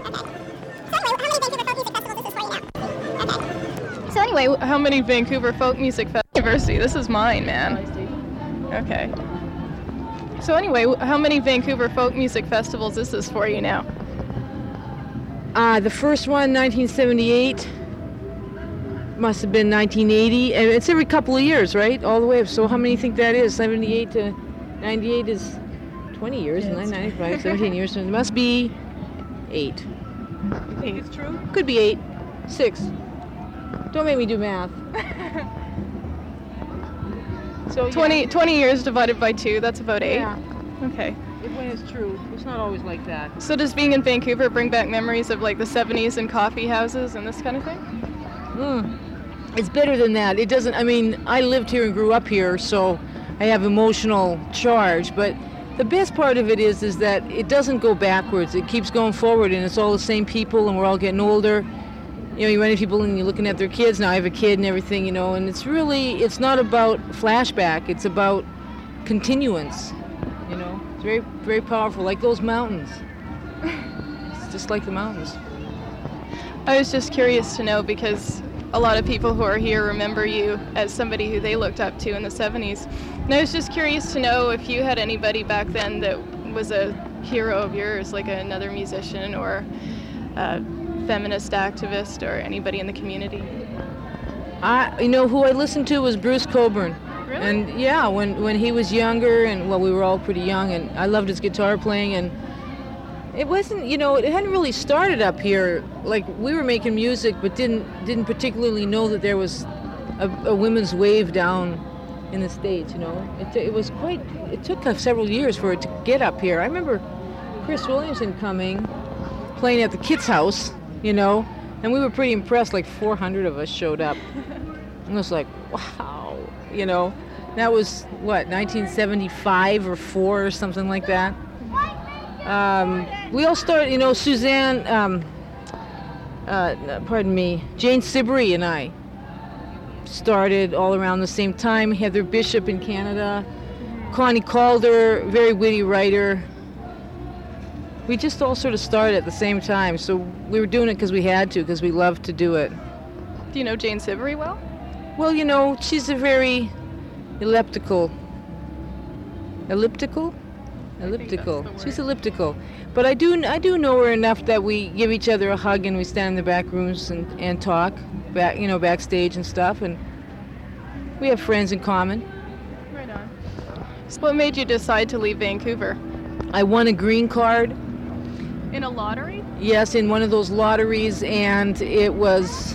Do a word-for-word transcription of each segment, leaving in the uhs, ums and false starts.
So anyway, how many Vancouver Folk Music Festival? University, this is mine, man. Okay. So anyway, how many Vancouver Folk Music Festivals is this for you now? Uh, the first one, nineteen seventy-eight, must have been nineteen eighty, and it's every couple of years, right? All the way up. So how many do you think that is? seventy-eight to ninety-eight is twenty years, yeah, and ninety-five, seventeen years, so it must be eight. You think it's true? Could be eight. Six. Don't make me do math. So twenty, yeah. twenty years divided by two, that's about eight? Yeah. Okay. If when it's true, it's not always like that. So does being in Vancouver bring back memories of like the seventies and coffee houses and this kind of thing? Mm. It's better than that. It doesn't, I mean, I lived here and grew up here, so I have emotional charge, but the best part of it is is that it doesn't go backwards. It keeps going forward, and it's all the same people, and we're all getting older. You know, you run into people and you're looking at their kids. Now I have a kid and everything, you know, and it's really, it's not about flashback. It's about continuance, you know. It's very, very powerful, like those mountains. It's just like the mountains. I was just curious to know because a lot of people who are here remember you as somebody who they looked up to in the seventies. And I was just curious to know if you had anybody back then that was a hero of yours, like another musician or a feminist activist or anybody in the community. I, you know, who I listened to was Bruce Cockburn. Really? And yeah, when, when he was younger, and well, we were all pretty young, and I loved his guitar playing, and it wasn't, you know, it hadn't really started up here. Like, we were making music, but didn't didn't particularly know that there was a, a women's wave down in the States, you know. It, it was quite, it took us several years for it to get up here. I remember Chris Williamson coming, playing at the Kids House, you know, and we were pretty impressed, like four hundred of us showed up. And it was like, wow, you know. That was, what, nineteen seventy-five or four or something like that. Um, we all started, you know, Suzanne, um, uh, pardon me, Jane Siberry and I started all around the same time. Heather Bishop in Canada, Connie Calder, very witty writer. We just all sort of started at the same time, so we were doing it because we had to, because we loved to do it. Do you know Jane Siberry well? Well, you know, she's a very elliptical, elliptical? Elliptical. She's elliptical. But I do I do know her enough that we give each other a hug and we stand in the back rooms and, and talk, back, you know, backstage and stuff, and we have friends in common. Right on. So what made you decide to leave Vancouver? I won a green card. In a lottery? Yes, in one of those lotteries, and it was,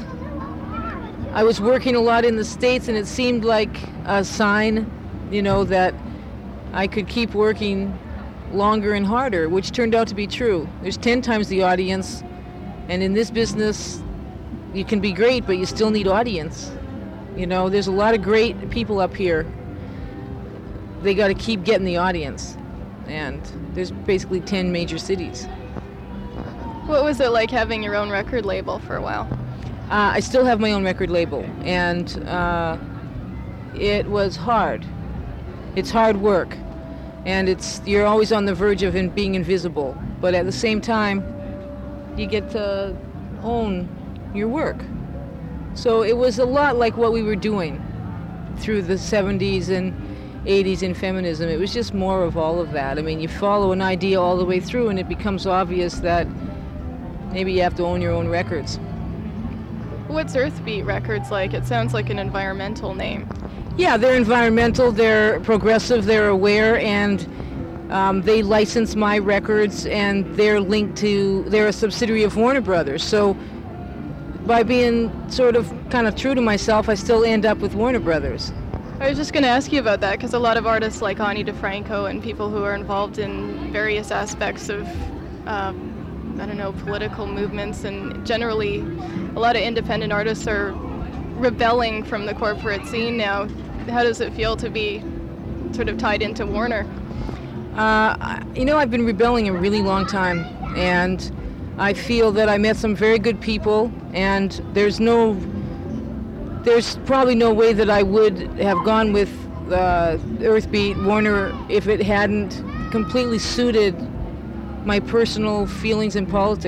I was working a lot in the States, and it seemed like a sign, you know, that I could keep working longer and harder, which turned out to be true. There's ten times the audience, and in this business, you can be great, but you still need audience. You know, there's a lot of great people up here. They got to keep getting the audience, and there's basically ten major cities. What was it like having your own record label for a while? Uh, I still have my own record label, and uh, it was hard. It's hard work, and it's you're always on the verge of in, being invisible. But at the same time, you get to own your work. So it was a lot like what we were doing through the seventies and eighties in feminism. It was just more of all of that. I mean, you follow an idea all the way through, and it becomes obvious that maybe you have to own your own records. What's Earthbeat Records like? It sounds like an environmental name. Yeah, they're environmental, they're progressive, they're aware, and um, they license my records, and they're linked to, they're a subsidiary of Warner Brothers. So by being sort of kind of true to myself, I still end up with Warner Brothers. I was just going to ask you about that, because a lot of artists like Ani DeFranco and people who are involved in various aspects of, um, I don't know, political movements, and generally a lot of independent artists are rebelling from the corporate scene now. How does it feel to be sort of tied into Warner? Uh, you know, I've been rebelling a really long time, and I feel that I met some very good people, and there's no, there's probably no way that I would have gone with uh, Earthbeat, Warner, if it hadn't completely suited my personal feelings and politics.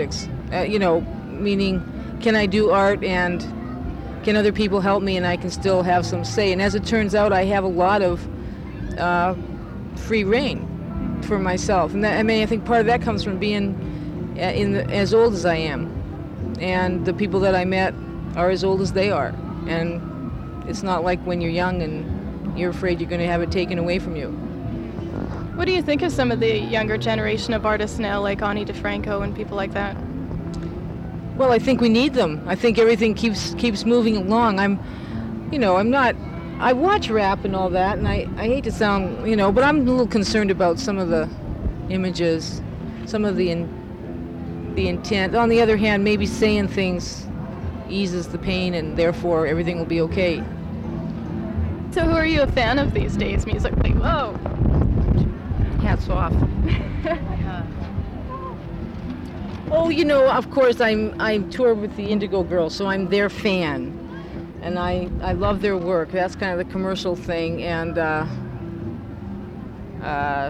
Uh, you know, meaning, can I do art and can other people help me and I can still have some say? And as it turns out, I have a lot of uh, free reign for myself. And that, I mean, I think part of that comes from being uh, in the, as old as I am. And the people that I met are as old as they are. And it's not like when you're young and you're afraid you're going to have it taken away from you. What do you think of some of the younger generation of artists now, like Ani DiFranco and people like that? Well, I think we need them. I think everything keeps keeps moving along. I'm, you know, I'm not, I watch rap and all that, and I, I hate to sound, you know, but I'm a little concerned about some of the images, some of the in, the intent. On the other hand, maybe saying things eases the pain and therefore everything will be okay. So who are you a fan of these days musically? Whoa! Hats off. Oh, you know, of course, I'm I tour with the Indigo Girls, so I'm their fan, and I, I love their work. That's kind of the commercial thing, and uh, uh,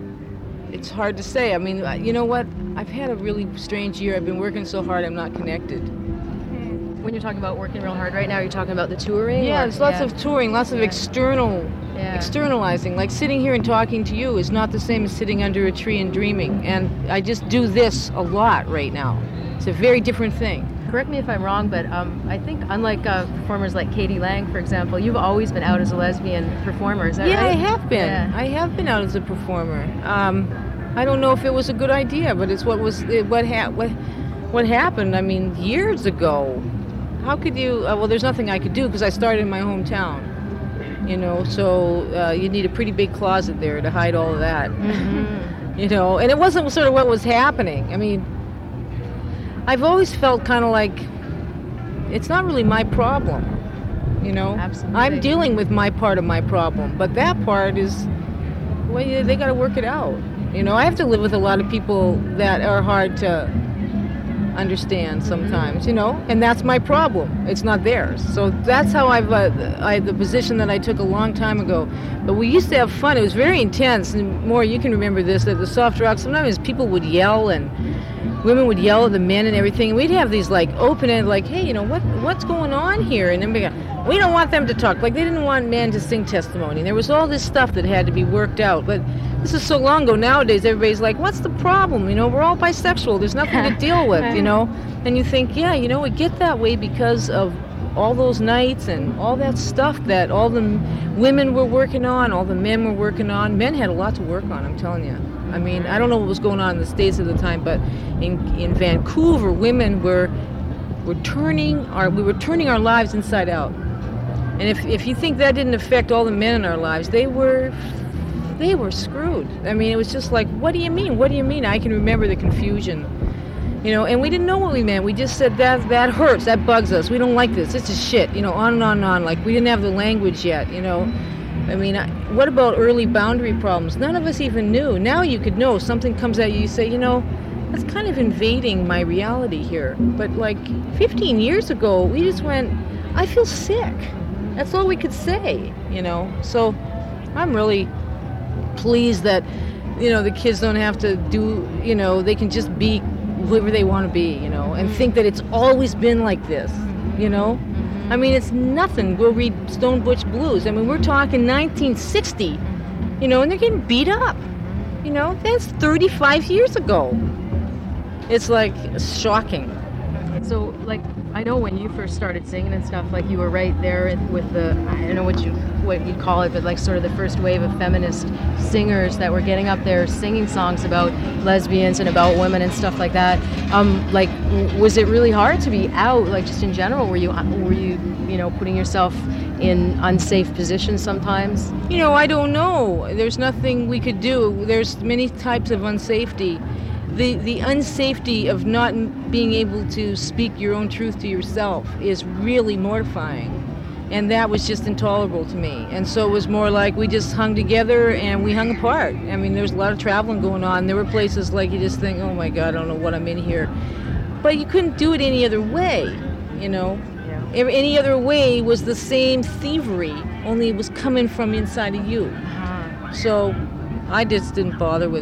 it's hard to say. I mean, you know what? I've had a really strange year. I've been working so hard, I'm not connected. When you're talking about working real hard right now, you're talking about the touring? Yeah, or? there's lots yeah. of touring, lots of yeah. external, yeah. externalizing. Like sitting here and talking to you is not the same as sitting under a tree and dreaming. And I just do this a lot right now. It's a very different thing. Correct me if I'm wrong, but um, I think unlike uh, performers like Katie Lang, for example, you've always been out as a lesbian performer, is that yeah, right? I have been. Yeah. I have been out as a performer. Um, I don't know if it was a good idea, but it's what was it, what, ha- what, what happened, I mean, years ago. How could you, uh, well, there's nothing I could do because I started in my hometown, you know, so uh, you need a pretty big closet there to hide all of that, Mm-hmm. you know, and it wasn't sort of what was happening. I mean, I've always felt kind of like it's not really my problem, you know. Absolutely. I'm dealing with my part of my problem, but that part is, well, yeah, they got to work it out, you know. I have to live with a lot of people that are hard to understand sometimes, you know, and that's my problem. It's not theirs. So that's how I've uh, I the position that I took a long time ago. But we used to have fun. It was very intense, and more you can remember this at the Soft Rock. Sometimes people would yell and women would yell at the men and everything. And we'd have these like open-ended, like, hey, you know, what what's going on here? And then we go, we don't want them to talk. Like they didn't want men to sing testimony. There was all this stuff that had to be worked out. But this is so long ago. Nowadays, everybody's like, what's the problem? You know, we're all bisexual. There's nothing to deal with, you know? And you think, yeah, you know, we get that way because of all those nights and all that stuff that all the women were working on, all the men were working on. Men had a lot to work on, I'm telling you. I mean, I don't know what was going on in the States at the time, but in in Vancouver, women were were turning our we were turning our lives inside out. And if if you think that didn't affect all the men in our lives, they were they were screwed. I mean, it was just like, what do you mean? What do you mean? I can remember the confusion. You know, and we didn't know what we meant. We just said that that hurts, that bugs us. We don't like this. This is shit. You know, on and on and on. Like we didn't have the language yet. You know, I mean, I, what about early boundary problems? None of us even knew. Now you could know. Something comes at you, you say, you know, that's kind of invading my reality here. But like fifteen years ago, we just went, I feel sick. That's all we could say. You know, so I'm really pleased that, you know, the kids don't have to do. You know, they can just be whoever they want to be, you know, and think that it's always been like this, you know? I mean, it's nothing. We'll read Stone Butch Blues. I mean, we're talking nineteen sixty, you know, and they're getting beat up, you know? That's thirty-five years ago. It's like shocking. So, like, I know when you first started singing and stuff, like, you were right there with the, I don't know what you what you'd call it, but like sort of the first wave of feminist singers that were getting up there singing songs about lesbians and about women and stuff like that. Um, like, was it really hard to be out, like, just in general? Were you, were you, you know, putting yourself in unsafe positions sometimes? You know, I don't know. There's nothing we could do. There's many types of unsafety. The the unsafety of not being able to speak your own truth to yourself is really mortifying. And that was just intolerable to me. And so it was more like we just hung together and we hung apart. I mean, there's a lot of traveling going on. There were places like you just think, oh my God, I don't know what I'm in here. But you couldn't do it any other way, you know? Yeah. Any other way was the same thievery, only it was coming from inside of you. Uh-huh. So I just didn't bother with it.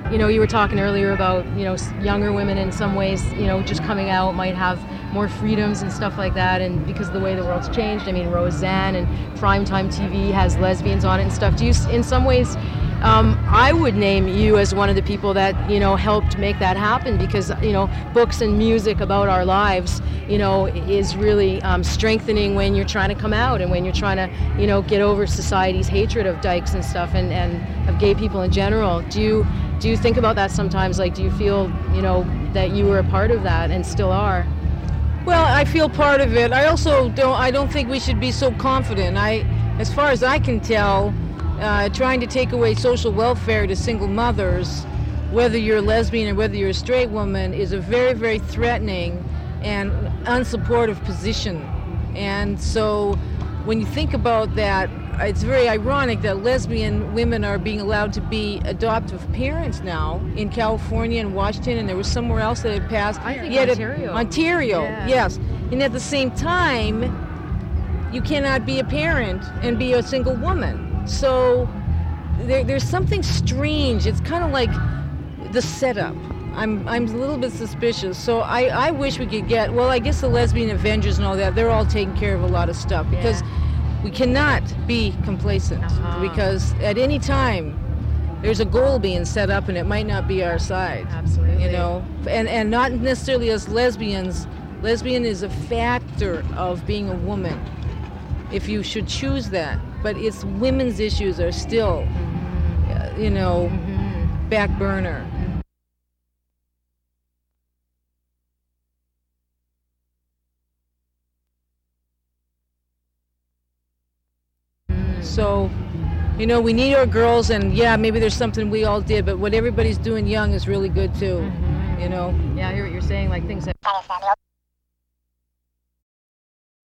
you know, you were talking earlier about, you know, younger women in some ways, you know, just coming out might have more freedoms and stuff like that, and because of the way the world's changed. I mean, Roseanne and primetime T V has lesbians on it and stuff. Do you, in some ways, um, I would name you as one of the people that, you know, helped make that happen, because, you know, books and music about our lives, you know, is really um, strengthening when you're trying to come out and when you're trying to, you know, get over society's hatred of dykes and stuff, and, and of gay people in general. Do you do you think about that sometimes? Like, do you feel, you know, that you were a part of that and still are? Well, I feel part of it. I also don't. I don't think we should be so confident. I, as far as I can tell, uh, trying to take away social welfare to single mothers, whether you're a lesbian or whether you're a straight woman, is a very, very threatening and unsupportive position. And so, when you think about that, it's very ironic that lesbian women are being allowed to be adoptive parents now in California and Washington, and there was somewhere else that had passed. I think Yet Ontario. It, Ontario, Yeah. yes. And at the same time, you cannot be a parent and be a single woman. So there, there's something strange. It's kind of like the setup. I'm I'm a little bit suspicious. So I, I wish we could get, well, I guess the lesbian Avengers and all that, they're all taking care of a lot of stuff, because Yeah. we cannot be complacent, Uh-huh. because at any time there's a goal being set up and it might not be our side. Absolutely. You know, and and not necessarily as lesbians. Lesbian is a factor of being a woman, if you should choose that. But it's women's issues are still, uh, you know, Mm-hmm. back burner. So, you know, we need our girls, and yeah, maybe there's something we all did, but what everybody's doing young is really good too. Mhm. You know. Yeah, I hear what you're saying. Like things that